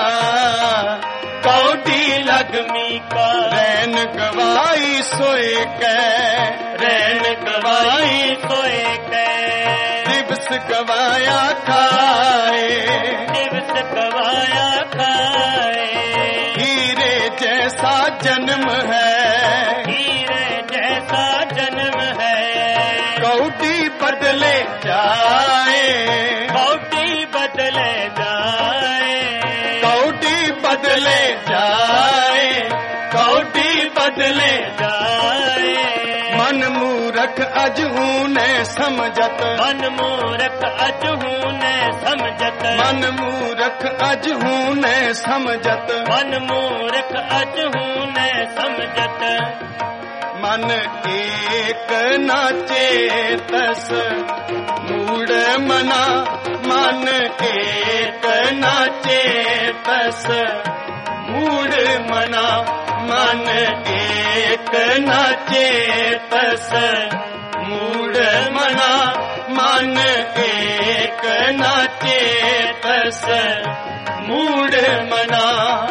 ਕੌਡੀ ਲਗਮੀ ਕਾ। ਰੈਨ ਗਵਾਈ ਸੋਏ ਕੈ, ਰੈਨ ਗਵਾਈ ਸੋਏ ਕੈ, ਦਿਵਸ ਗਵਾਇਆ ਖਾਏ, ਦਿਵਸ ਗਵਾਇਆ ਖਾਏ। ਹੀਰੇ ਜੈਸਾ ਜਨਮ ਹੈ, ਹੀਰੇ ਜੈਸਾ ਜਨਮ ਹੈ। ਕੌਡੀ ਬਦਲੇ ਜਾਏ, ਕੌਡੀ ਬਦਲੇ ਜਾਏ, ਕੌਡੀ ਬਦਲੇ ਜਾਏ, ਕੌਡੀ ਬਦਲੇ ਜਾਏ। ਮਨ ਮੂਰਖ ਅਜਹੂ ਨੈ ਸਮਝਤ, ਮਨ ਮੂਰਖ ਅਜਹੂ ਨੈ ਸਮਝਤ, ਮਨ ਮੂਰਖ ਅਜਹੂ ਨੈ ਸਮਝਤ। ਮਨ ਮੂਰਖ ਅਜਹੂ ਨੈ ਸਮਝਤ। ਮਨ ਏਕ ਨਾ ਚੇਤਸ ਮੂੜ ਮਨਾ, ਮਨ ਏਕ ਨਾ ਚੇਤਸ ਮੂੜ ਮਨਾ। ਮਨ ਏਕ ਨਾ ਚੇਤਸ ਮੂੜ ਮਨਾ, ਮਨ ਏਕ ਨਾ ਚੇਤਸ ਮੂੜ ਮਨਾ।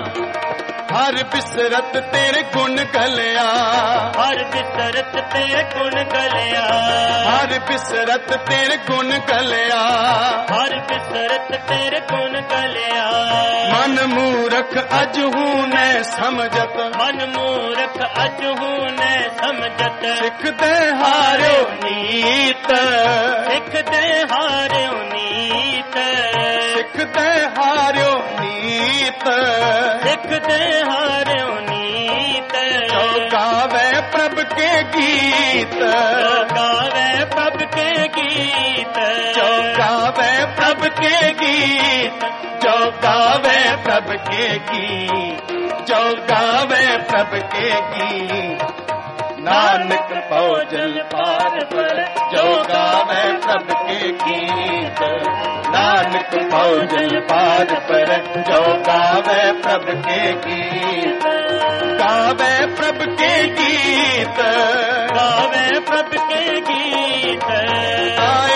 ਹਰ ਬਿਸਰਤ ਤੇਰੇ ਗੁਣ ਗਲਿਆ, ਹਰ ਬਿਸਰਤ ਤੇਰੇ ਗੁਣ ਗਲਿਆ, ਹਰ ਬਿਸਰਤ ਤੇਰੇ ਗੁਣ ਗਲਿਆ। ਹਰ ਬਿਸਰਤ ਤੇਰੇ ਗੁਣ ਗਲਿਆ। ਮਨ ਮੂਰਖ ਅਜਹੂ ਨੈ ਸਮਝਤ, ਮਨ ਮੂਰਖ ਅਜਹੂ ਨੈ ਸਮਝਤ। ਸਿੱਖਦੇ ਹਾਰਿਓ ਨੀਤ, ਸਿੱਖਦੇ ਹਾਰਿਓ ਨੀਤ, ਸਿੱਖਦੇ ਹਾਰਿਓ ਨੀਤ। ਸਿੱਖਦੇ ਹਾਰਿਓ ਨੀਤ। ਜੋ ਗਾਵੇ ਪ੍ਰਭ ਕੇ ਗੀਤ, ਜੋ ਗਾਵੇ ਪ੍ਰਭ ਕੇ ਗੀਤ, ਜੋ ਗਾਵੇ ਪ੍ਰਭ ਕੇ ਗੀਤ, ਜੋ ਗਾਵੇ ਪ੍ਰਭ ਕੇ ਗੀਤ, ਜੋ ਗਾਵੇ ਪ੍ਰਭ ਕੇ ਗੀਤ। ਨਾਨਕ ਭੋਜਨ ਪਾਰ ਪਰ ਜੋ ਗਾਵੇ ਪ੍ਰਭ ਕੇ ਗੀਤ, ਨਾਨਕ ਭੋਜਨ ਪਾਰ ਪਰ ਜੋ ਗਾਵੇ ਪ੍ਰਭ ਕੇ ਗੀਤ। ਗਾਵੇ ਪ੍ਰਭ ਕੇ ਗੀਤ, ਗਾਵੇ ਪ੍ਰਭ ਕੇ ਗੀਤ। ਆਇਓ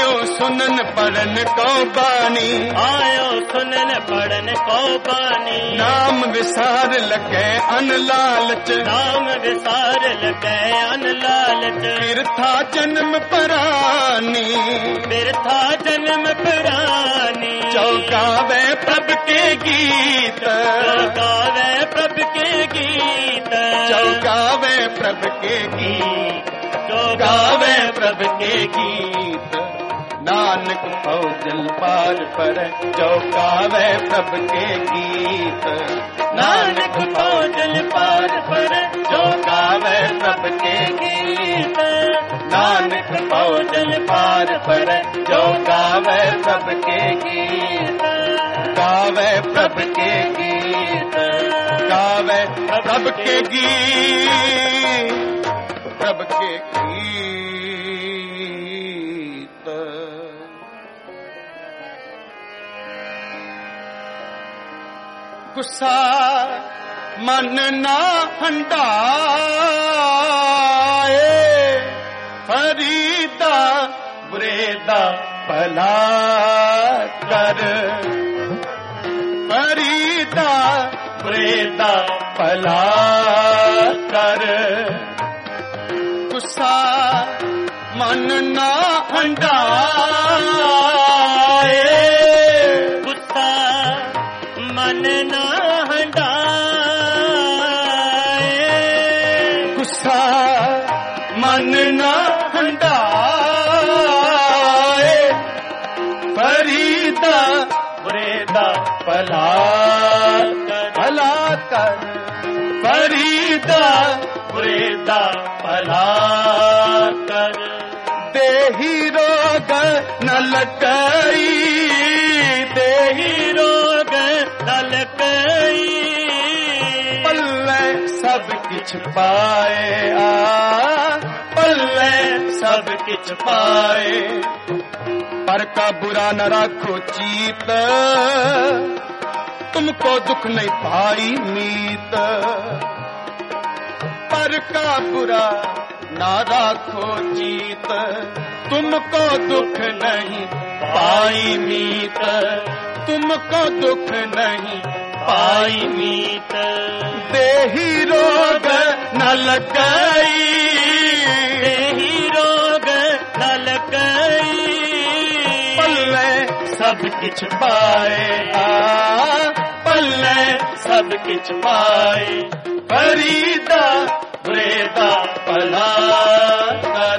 सुनन पढ़न को बानी, आयो सुनन पढ़न को बानी। नाम विसार लगे अन लालच, नाम विसार लगे अन लालच। बिरथा जन्म परानी, बिरथा जन्म परानी। जो गावे प्रभ के गीत, जो गावे प्रभ के गीत। जो गावे प्रभ के गीत, जो गावे प्रभ के गीत। नानक फौजल पार पर जो गावे प्रभ के गीत। नानक फौजल पार पर जो गावे प्रभ के गीत। नानक फौजल पार पर जो गावे प्रभ के गीत। गावे प्रभ के गीत, गावे प्रभ के गीत, प्रभ के गीत। गुस्सा मन ना हंडाए, फरीदा बुरेदा भला कर। फरीदा बुरेदा भला कर। गुस्सा मन ना हंडाए, गुस्सा मन ना हंडाए। गुस्सा मन ना हंडाए, फरीदा बुरेदा भला भला कर। फरीदा बुरेदा भला कर। देही रोग न लगई, देही रोग न लगई। पल्ले सब किछ पाए, पल्ले सब किछ पाए। पर का बुरा न राखो चीत, तुमको दुख नहीं पाई मीत। पर का बुरा ना राखो चीत, तुमको दुख नहीं पाई मीत। तुमको दुख नहीं पाई मीत। देही रोग न लगई, देही रोग न लगई। पल्ले सब किछ पाए, पल्ले सब किछ पाए। फरीदा बुरेदा भला कर।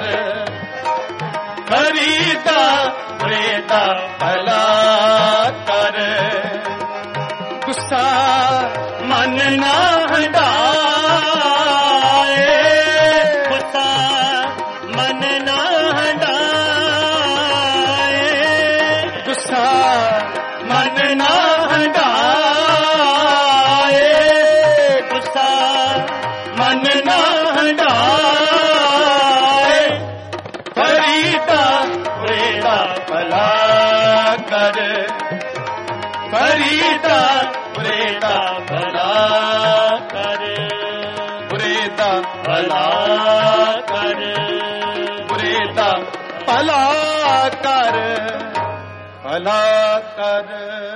फरीदा बुरेदा भला कर। गुस्सा मन ना हंडाए, गुस्सा मन ना हंडाए। गुस्सा मन ना हंडाए, गुस्सा मन ना हंडाए। फरीदा बुरेदा भला कर। फरीदा बुरेदा भला कर। बुरेदा भला कर। बुरेदा भला कर। भला कर।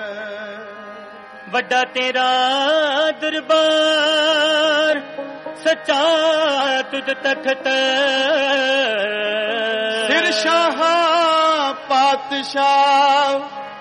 ਵੱਡਾ ਤੇਰਾ ਦਰਬਾਰ ਸੱਚਾ ਤੁਧ ਤਖਤ। ਸਿਰ ਸ਼ਾਹ ਪਾਤਸ਼ਾਹ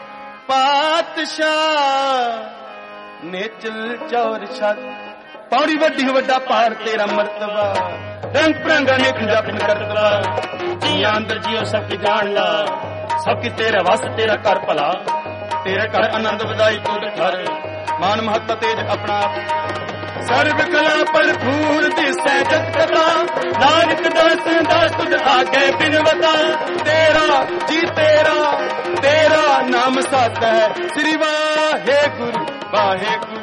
ਪਾਤਸ਼ਾਹ ਨੇਚਲ ਚੌਰ ਛੱਤ। ਪੌੜੀ ਵੱਡੀ ਵੱਡਾ ਪਾਰ ਤੇਰਾ ਮਰਤਬਾ। ਰੰਗ ਪ੍ਰੰਗਾ ਨੇ ਖੰਜਾਪਨ ਕਰਤਬਾ। ਜੀਆਂ ਅੰਦਰ ਜੀਓ ਸਭ ਕੀ ਜਾਣ ਲਾ। ਸਭ ਕੀ ਤੇਰਾ ਵਸ ਤੇਰਾ ਕਰ ਭਲਾ। ਤੇਰੇ ਘਰ ਆਨੰਦ ਵਧਾਈ ਤੁਧ ਘਰ। ਮਾਨ ਮਹੱਤਾ ਤੇਜ ਆਪਣਾ ਸਰਬ ਕਲਾ ਭਰਪੂਰ ਦਿਸੈ ਜਗ ਕਥਾ। ਨਾਨਕ ਦਾਸ ਦਾਸ ਤੁਧ ਆਗੇ ਬਿਨਵਤਾ। ਤੇਰਾ ਜੀ ਤੇਰਾ ਤੇਰਾ ਨਾਮ ਸਤ ਹੈ। ਸ੍ਰੀ ਵਾਹਿਗੁਰੂ ਵਾਹਿਗੁਰੂ।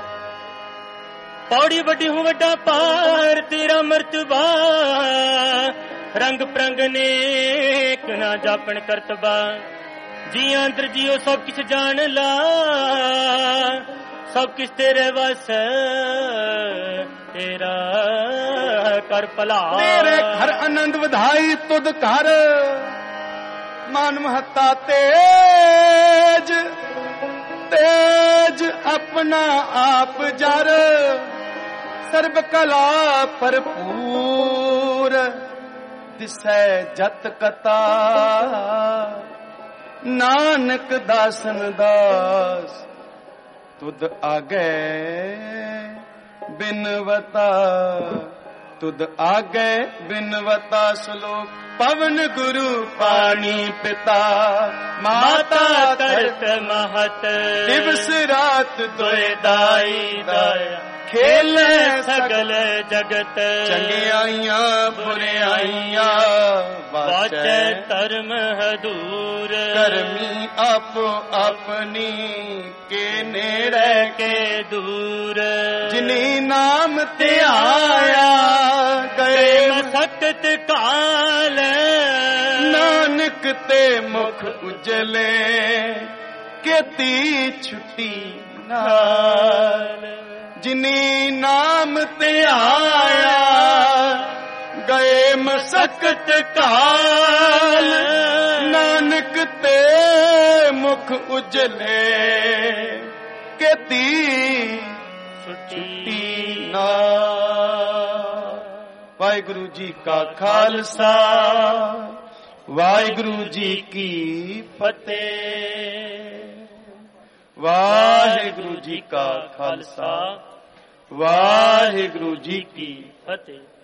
ਪੌੜੀ ਵੱਡੀ ਹੂੰ ਵੱਡਾ ਪਾਰ ਤੇਰਾ ਮਰਤਬਾ। ਰੰਗ ਪ੍ਰੰਗ ਨੇਕ ਨਾ ਜਾਪਣ ਕਰਤਬਾ। ਜੀ ਅੰਦਰ ਜੀਓ ਸਭ ਕਿਛ ਜਾਣ ਲਾ। ਸਭ ਕਿਛ ਤੇਰੇ ਵਸ ਤੇਰਾ ਕਰ ਭਲਾ। ਤੇਰੇ ਘਰ ਆਨੰਦ ਵਧਾਈ ਤੁਧ ਘਰ। ਮਾਨ ਮਹੱਤਾ ਤੇਜ ਤੇਜ ਆਪਣਾ ਆਪ ਜਰ ਸਰਬ ਕਲਾ ਭਰਪੂਰ ਦਿਸੈ ਜਤ ਕਤਾ ਨਾਨਕ ਦਾਸਨ ਦਾਸ ਤੁਧ ਆਗੇ ਬਿਨਵਤਾ ਤੁਧ ਆਗੇ ਬਿਨਵਤਾ ਸ਼ਲੋਕ ਪਵਨ ਗੁਰੂ ਪਾਣੀ ਪਿਤਾ ਮਾਤਾ ਤਰਤ ਮਹਤ ਦਿਵਸ ਰਾਤ ਦੁਇ ਦਾਈ ਦਾਇਆ ਖੇਲੇ ਸਗਲ ਜਗਤ ਚੰਗਿਆਈਆਂ ਬੁਰਿਆਈਆਂ ਵਾਚੈ ਧਰਮ ਹਦੂਰ ਕਰਮੀ ਆਪੋ ਆਪਣੀ ਕੇ ਨੇੜੇ ਕੇ ਦੂਰ ਜਿਨੀ ਨਾਮ ਧਿਆਇਆ ਗਏ ਮਸਕਤ ਕਾਲ ਨਾਨਕ ਤੇ ਮੁਖ ਉਜਲੇ ਕੀਤੀ ਛੁੱਟੀ ਨਾਲ ਜਿਨੀ ਨਾਮ ਧਿਆਇਆ ਗਏ ਮਸਕਤ ਕਾਲ ਨਾਨਕ ਤੇ ਮੁਖ ਉਜਲੇ ਕੀਤੀ ਛੁੱਟੀ ਨਾਲ। ਵਾਹਿਗੁਰੂ ਜੀ ਕਾ ਖਾਲਸਾ ਵਾਹਿਗੁਰੂ ਜੀ ਕੀ ਫਤਿਹ। ਵਾਹਿਗੁਰੂ ਜੀ ਕਾ ਖਾਲਸਾ ਵਾਹਿਗੁਰੂ ਜੀ ਕੀ ਫਤਿਹ।